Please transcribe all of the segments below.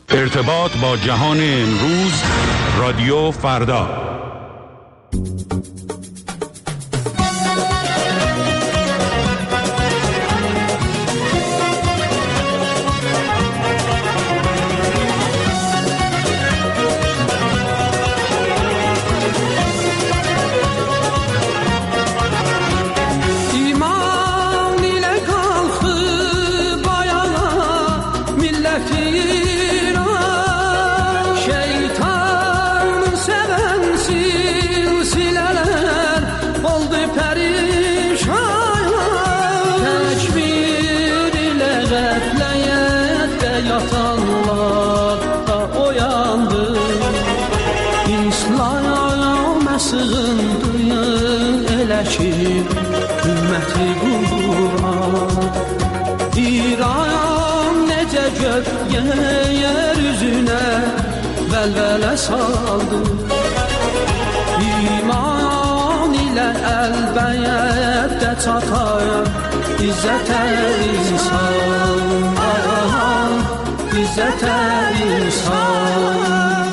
ارتباط با جهان امروز، رادیو فردا. Ümməti Qur'an İran necə gök yeryüzünə vəlvələ saldı. İman ilə əlbəttə çatar İzzətə insan, İzzətə insan.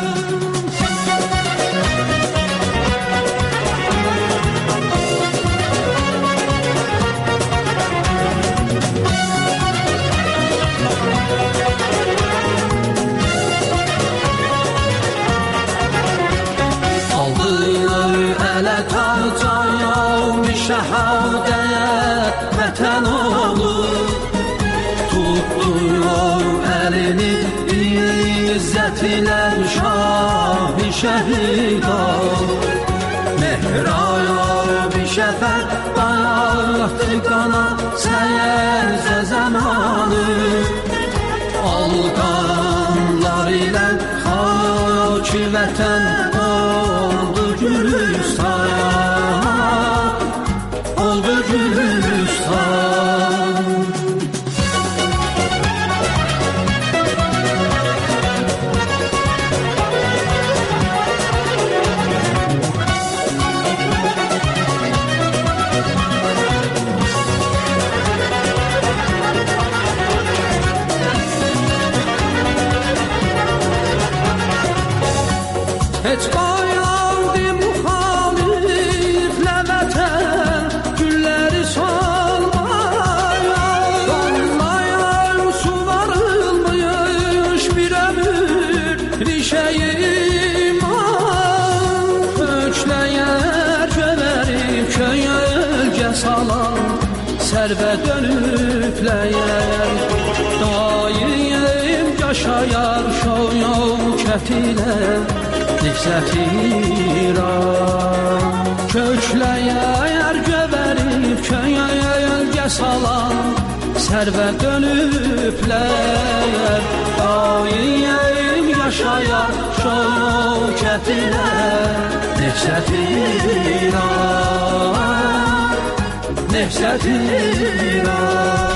Şəhadət vətən olur, tutdu əlini izzət ilə şah-ı şəhida. Mehraya bir şəfər dayatdı qana səyərzə zamanı. Alqanlar ilə xaki vətən oldu Gülüstan. Heç qoyandı müxaliflə vətən gülləri solmaya. Damlayan su varılmış bir ömür rişəyi iman. Kökləyər göverib köyölgə salan sərvə dönübləyər. Daim yaşayar şövkət ilə İzzət İran. Kökləyər göverib köyölgə salan sərvə dönüblər. Daim yaşayar şövkət ilə İzzət İran, İzzət İran.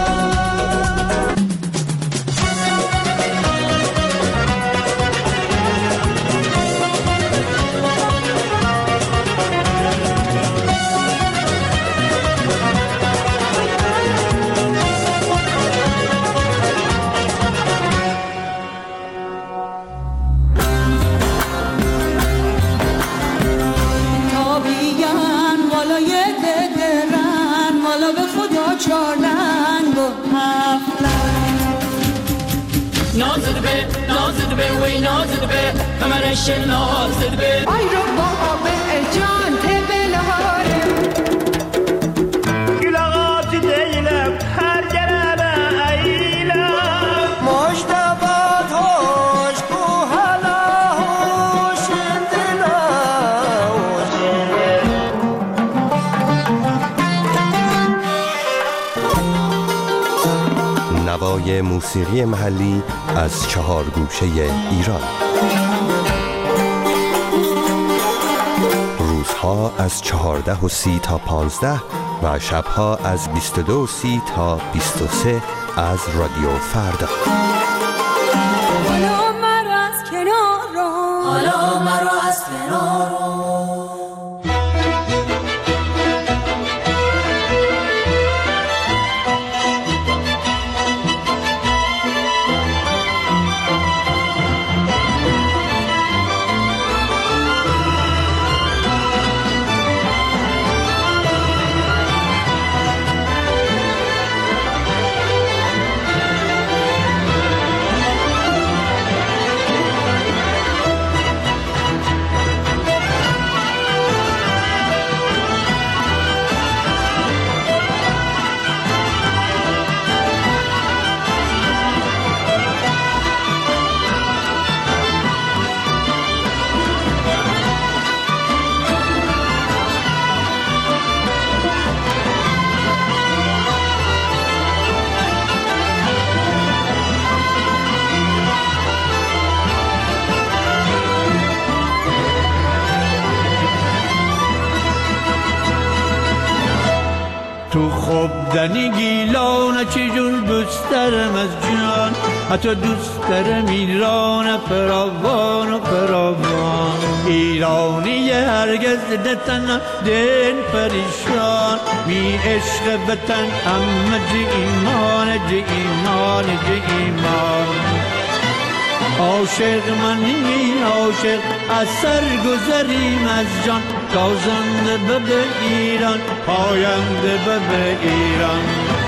نازد به وی نازد به کمرش نازد به ای رو بابا به جان تبلاره گل آغاز دیلم هر گرمه ایلم مجتبات هوش کو هلا هوش دلا نوای موسیقی محلی از 4 گوشه ایران. روزها از 14:30 تا 15 و شبها از 22:30 تا 23 از رادیو فردا. حالا مرا از کنار رو، حالا مرا از کنار رو. دنی گیلان چجور دوست دارم از جان، حتی دوست دارم ایران فراوان و فراوان. ایرانی هرگز نتنم دل پریشان، می عشق وطن همه جه ایمان جه ایمان جه ایمان. عاشق منی عاشق از سر گذریم از جان، تازنده به ایران پاینده به ایران.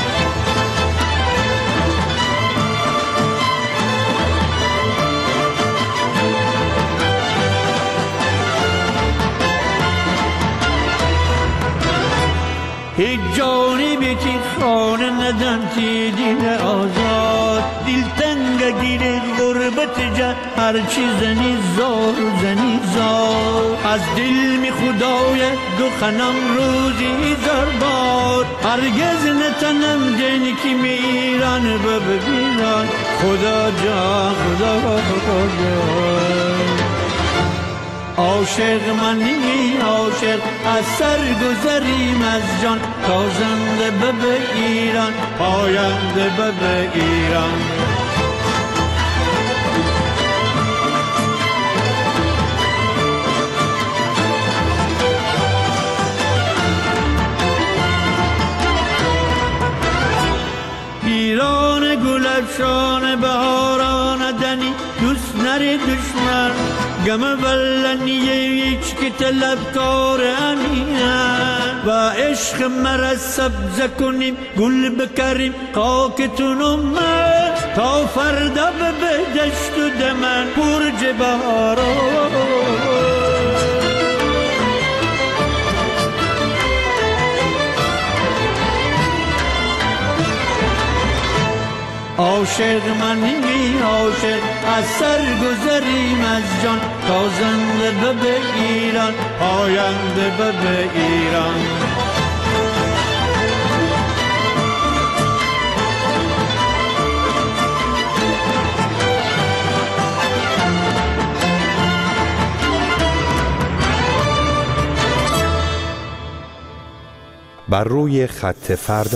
هیچ جانی بیتی خانه ندن تی دل آزاد، دل تنگ گیره غربت جا هرچی زنی زار زنی زار. از دل می خدای دو خنم روزی زار بار، هرگز نتنم دنی که می ایران ببیران. خدا جان خدا جان. عاشق منی عاشق از سر گذریم از جان، تازنده به ایران پاینده به ایران. ایران گل افشان بهاران دنی، دوست نری دشمن گم ولنیه هیچ که طلبکار امینم. و عشق مرا سبز کنیم گل بکریم خاکتونم من، تا فردا به دشت و دمن برج بهاران. عاشق منی عاشق از سر گذریم از جان، تازنده به ایران پاینده به ایران. بر روی خط فردا.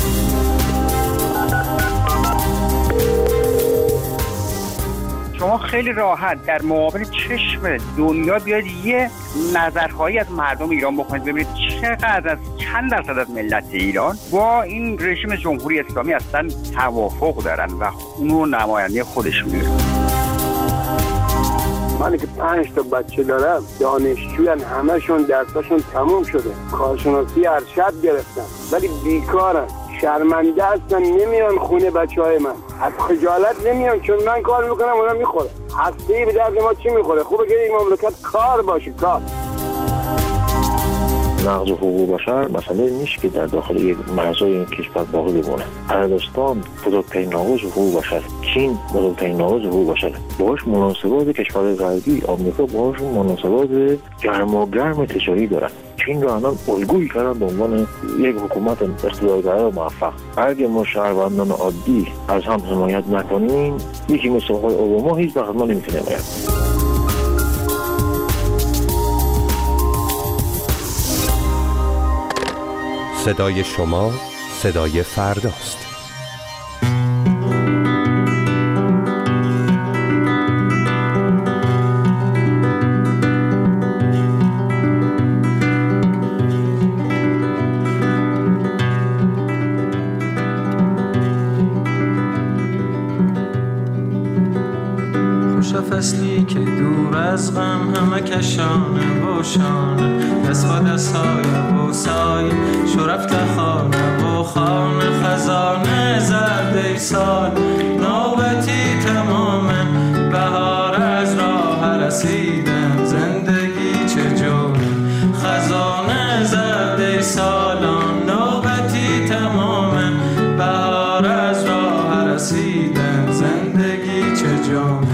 شما خیلی راحت در مقابل چشم دنیا بیاید یه نظرخواهی از مردم ایران بکنید، ببینید چقدر از چند درصد از ملت ایران با این رژیم جمهوری اسلامی اصلا توافق دارن و اونو نماینده خودشون میدونن. من که 5 تا بچه دارم، دانشجویان، همشون درساشون تموم شده، کارشناسی ارشد گرفتن ولی بیکارن، شرمنده هستن، نمیان خونه بچهای من، از خجالت نمیان چون من کار میکنم اونا میخوره. هسته‌ای به درد ما چی میخوره؟ خوبه که این مملکت کار باشه، کار. نقض حقوق بشر مسئله نیست که در داخل یک مرزهای این کشور باقی بمونه. عربستان بزرگترین ناقض حقوق بشر، چین بزرگترین ناقض حقوق بشر، باهاش مناسبات کشور غربی آمریکا باهاش مناسبات گرم تجاری دارن. چین رو الان الگویی کردن به عنوان یک حکومت اقتدارگرا و موفق. اگه ما شهروندان عادی از هم حمایت نکنیم، یکی مثل آقای اوباما هیچ وقت ما نمیتونه حمایت. صدای شما صدای فرداست. فصلی که دور از غم همه کشانه باشانه، دست با دست های بوسای شرفت خانه و خانه، خزانه زرد سال نوبتی تمامه، بهار از راه رسیدن زندگی چجوره، خزانه زرد سالان نوبتی تمامه، بهار از راه رسیدن زندگی چجوره.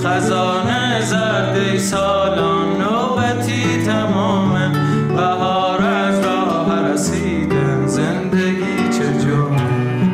خزانه زرد سالان نوبتی تمامه بهار از راه رسیده زندگی چه جونه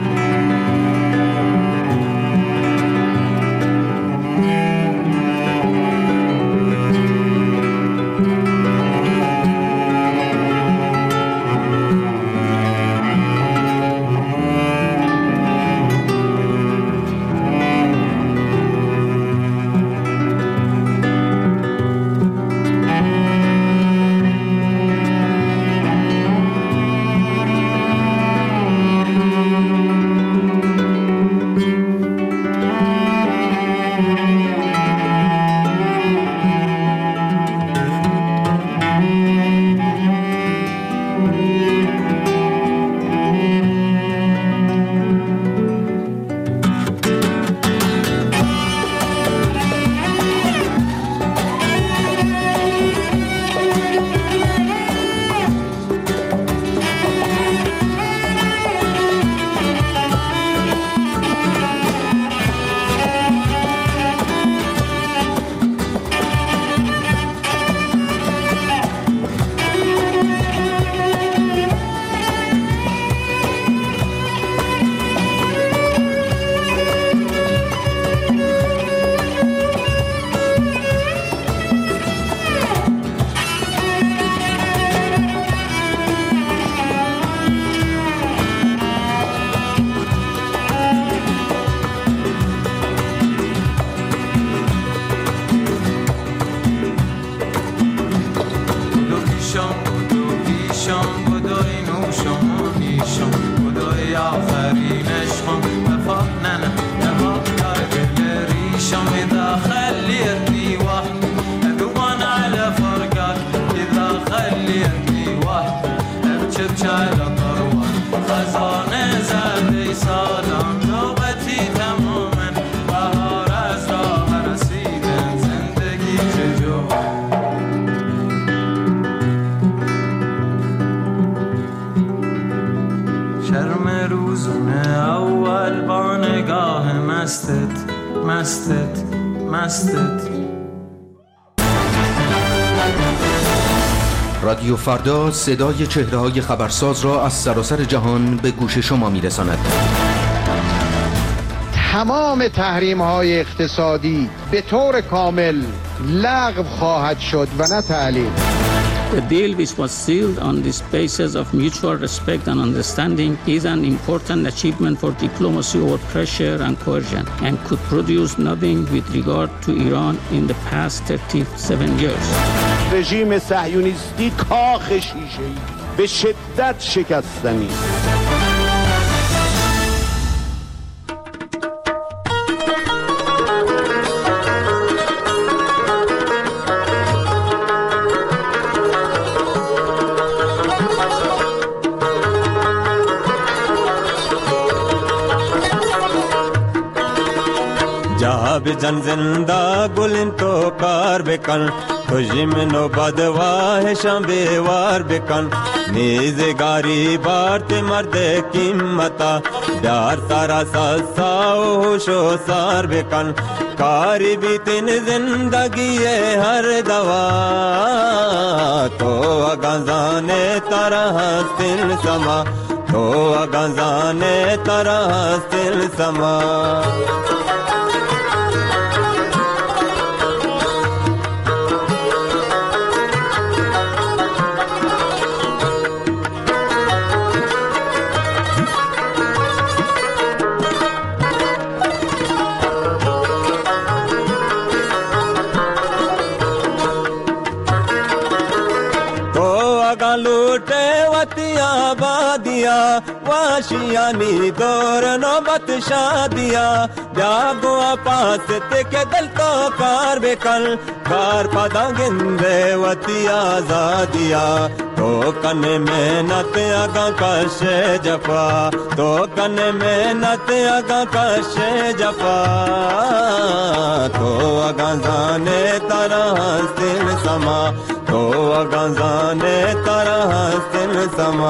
رادیو فردا صدای چهره‌های خبرساز را از سراسر جهان به گوش شما می‌رساند. تمام تحریم‌های اقتصادی به طور کامل لغو خواهد شد و نه تعلیق. The deal which was sealed on the basis of mutual respect and understanding is an important achievement for diplomacy over pressure and coercion and could produce nothing with regard to Iran in the past 37 years. رژیم صهیونیستی کاخ شیشه‌ای به شدت شکستنی. جن زندہ گلن تو کار بکن خوشیم نو بدواه شام بیوار بکن نیزگاری بارت مرد قیمتا بیار سارا ساسا و ہوش و سار بکن کاری بیتن زندگی ہر دوا تو اگانزانے طرح سل سما تو اگانزانے طرح سل سما واشیانی دور نوبت شادیا بیاگو پاس تک دل تو کار بکل کار پدا گندے وتی آزادیا تو کن محنت آگا کش جفا تو کن محنت آگا کش جفا تو آگا زانے طرح سل سما تو آگا زانے طرح سل سما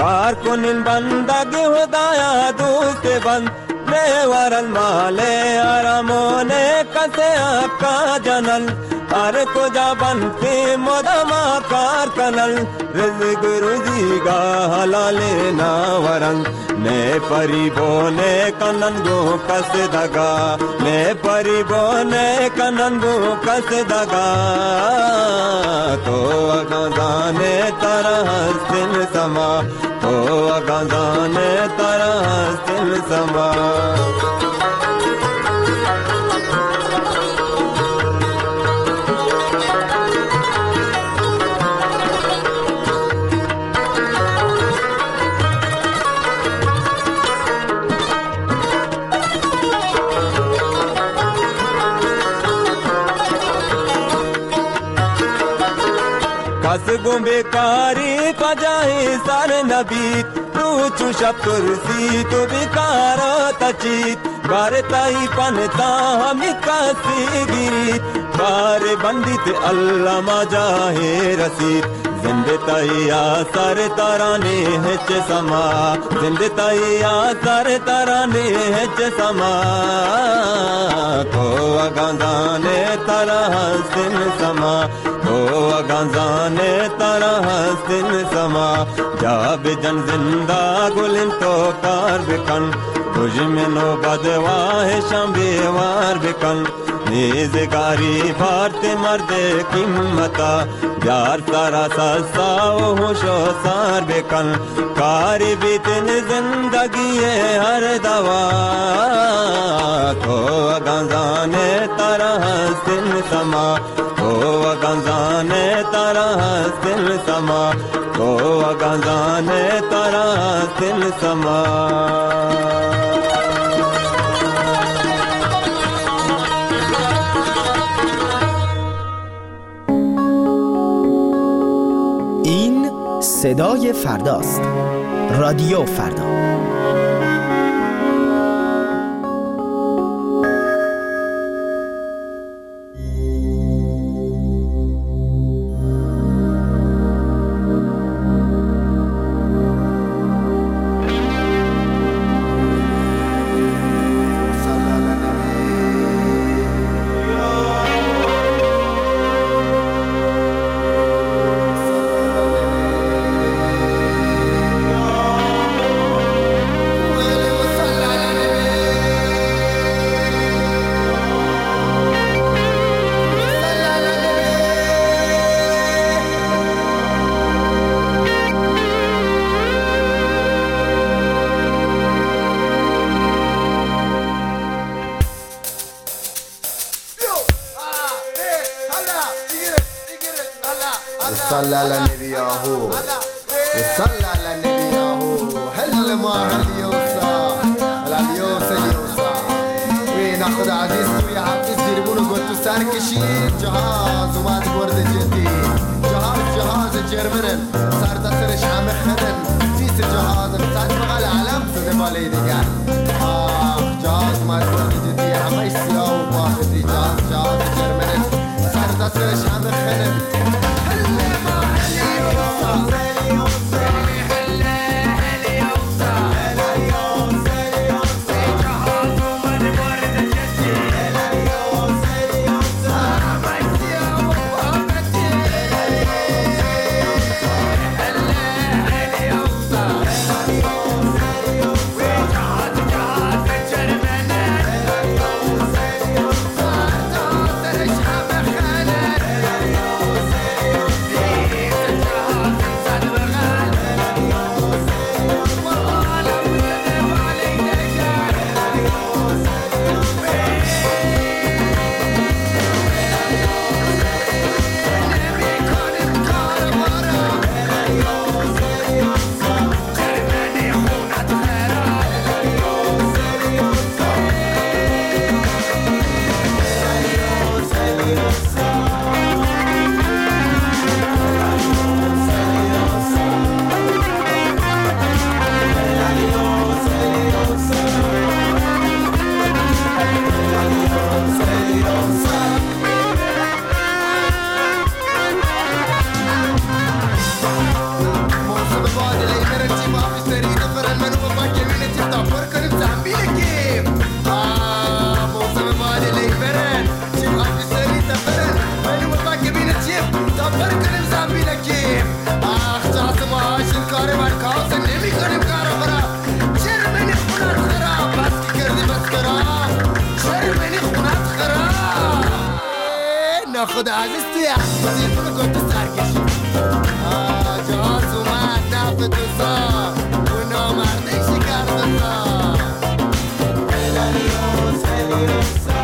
کار کنین بندگی خدایا دوست بند نیور المال آرامون کسے آقا جنل ہر کجا بنتے مدما کار کنل رزق روزی گا حلال ناورن نے پری بونے کننگو کس دگا نے پری بونے کننگو کس دگا تو اگانے طرح سن سما تو اگانے طرح سن سما کس بیکاری پجائی سر نبیت تو چوشب ترسی تو بیکارا تچیت بارتائی پنتا ہمی کسی گیریت بار بندیت اللہ مجاہی رسید زندتائی آثار ترانے ہچ سما زندتائی آثار ترانے ہچ سما کو اگاندانے طرح سن سما کو اگاندانے طرح سن سما جاب جن زندہ گلن تو کار بکن تجھ میں نو بدواہ شام بیوار بکن نیزگاری بھارت مرد قیمتا یار سارا سستا و ہوش و سار بکن کاری بیتن زندگی ہر دوا تو اگانزانے طرح سن سما تو اگانزانے طرح سن سما تو اگانزانے طرح سن سما صدای فرداست. رادیو فردا. صلى على النبي ياهو صلى على النبي ياهو هل ما هل يوسع اليوسع اليوسع وين اخذ عزيز ويا عزيز يربونه قلت ساركشي جهاز وما تورد جدي جهاز جرمنن صار تسرش عم خدن سيس الجهاز بتاعت بغى العالم سدبالي ديان جهاز ما تورد جدي عم يسياو باخذ جهاز جرمنن صار تسرش عم خدن جهاز کاسه نمی کنیم کارا برا چرمنی خونت خراب بس که کردی بس کرا چرمنی خونت خراب ناخدا عزیز توی احسازی بکن تو سرکشی جهاز اومد نفت تو سا و نامرده شکر بسا هلیوس هلیوسا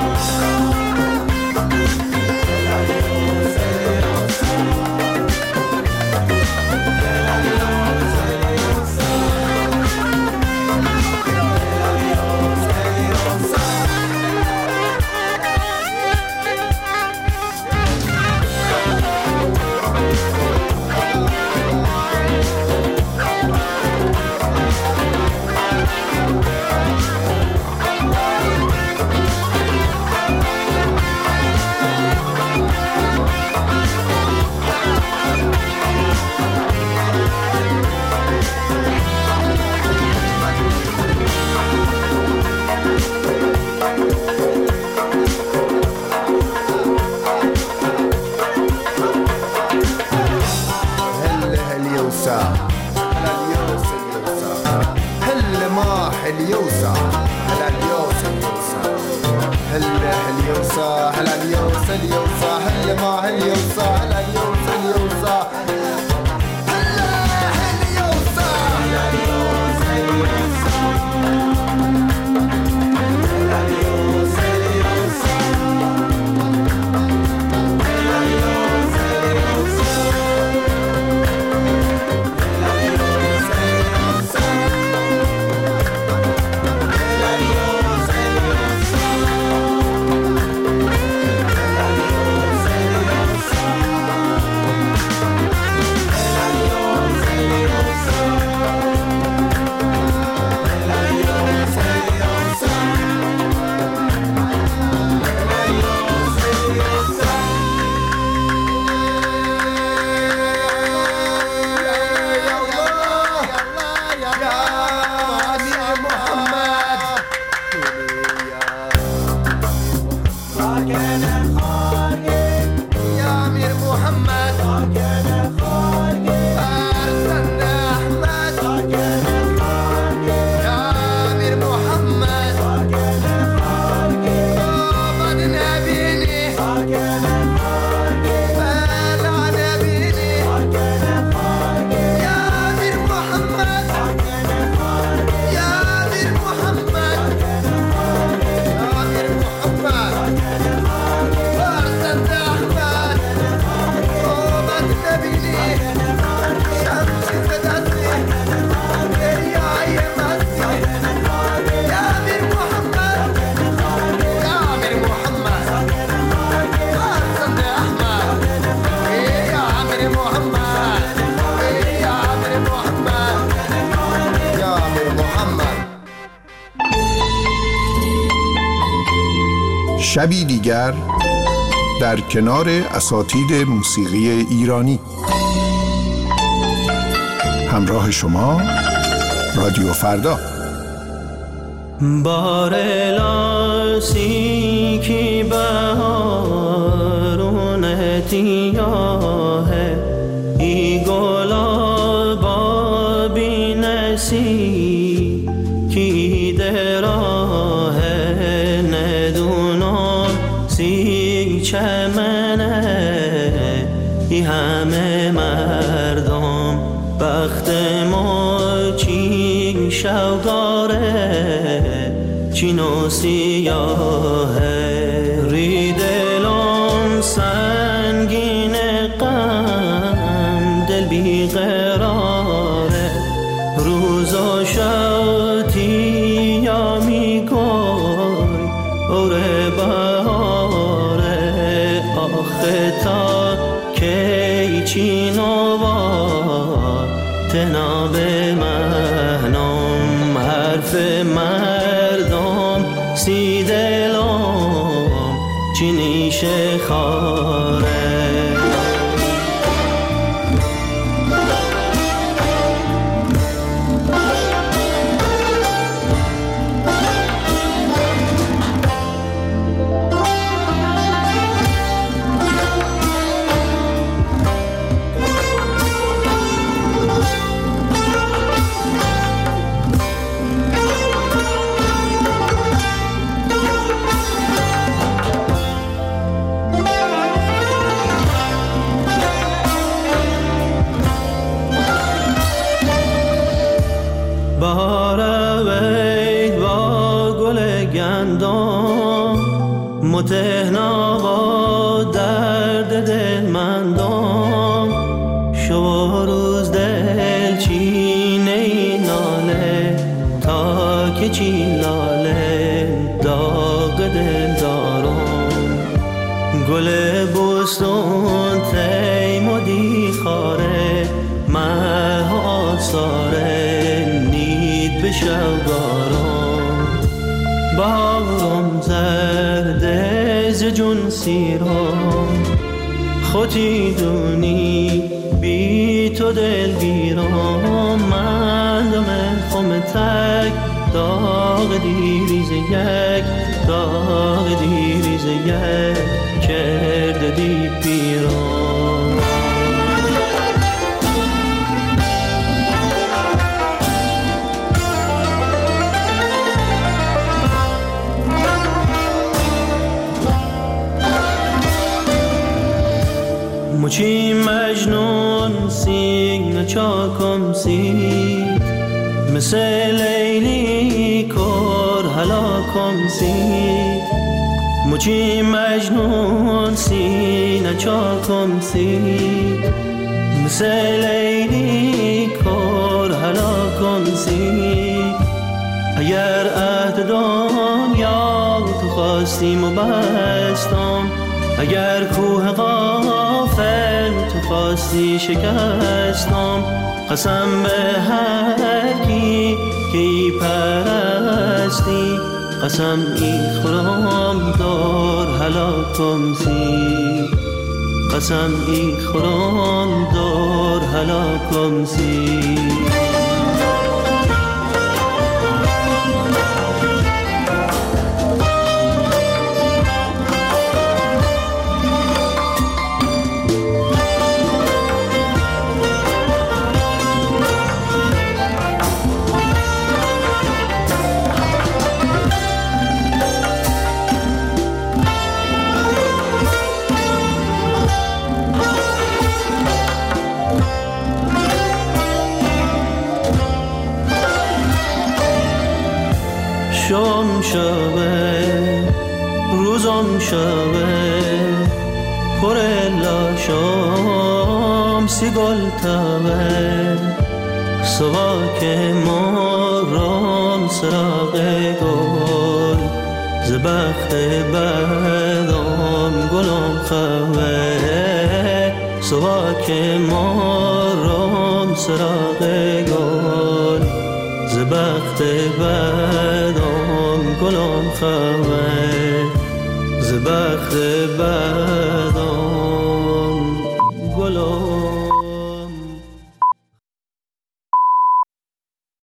شبی دیگر در کنار اساتید موسیقی ایرانی. همراه شما رادیو فردا. بارلاسی کی بهارون تیاه ای گلا بی نسی کی دراه ندونم سی چمنه ای همه مردم بخت ما چی شوگاره چینو سیاهه ری دلم سنگین غم دل بی قراره روز و شوتی یا می گوی اوره بهاره آخه تا کی چینو با تناب مهنم حرف مردم سی دلم چی نیشه خاره بهار وید با گل گندم متهنا با درد دل مندم شب روز دل چینه این ناله تا که چین لاله داغ دل دارم گل بستون تیمودی خاره مه آساره نید به شوگارم باغم زرده ز جون سیرم خودی دونی بی تو دل گیرم من دم خم تک داغ دیریز یک داغ دیریز یک کرده دی پیرم مچی مجنون سیگ چاکم سید مثل لیلی کر هلاکم سید مچی مجنون سیگ چاکم سید مثل لیلی کر هلاکم سید اگر عهد دنیا تو خواستیم و بستم اگر کوه غافل تو خواستی شکستم قسم به هر کی که ای پرستی قسم ای خورم دور هلاکم سی قسم ای خورم دور هلاکم سی شام شبه روزم شبه پر لاشام سی گل تبه سواک مارام سراغ گل زبخت بدام گلم خوه سواک مارام سراغ گل زبخت بدام گلم خوه زبخت بدام